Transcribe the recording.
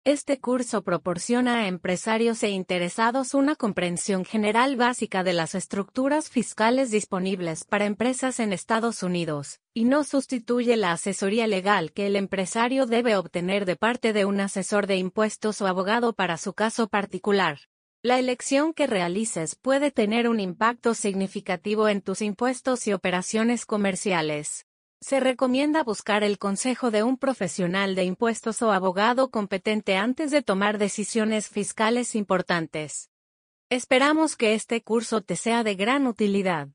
Este curso proporciona a empresarios e interesados una comprensión general básica de las estructuras fiscales disponibles para empresas en Estados Unidos, y no sustituye la asesoría legal que el empresario debe obtener de parte de un asesor de impuestos o abogado para su caso particular. La elección que realices puede tener un impacto significativo en tus impuestos y operaciones comerciales. Se recomienda buscar el consejo de un profesional de impuestos o abogado competente antes de tomar decisiones fiscales importantes. Esperamos que este curso te sea de gran utilidad.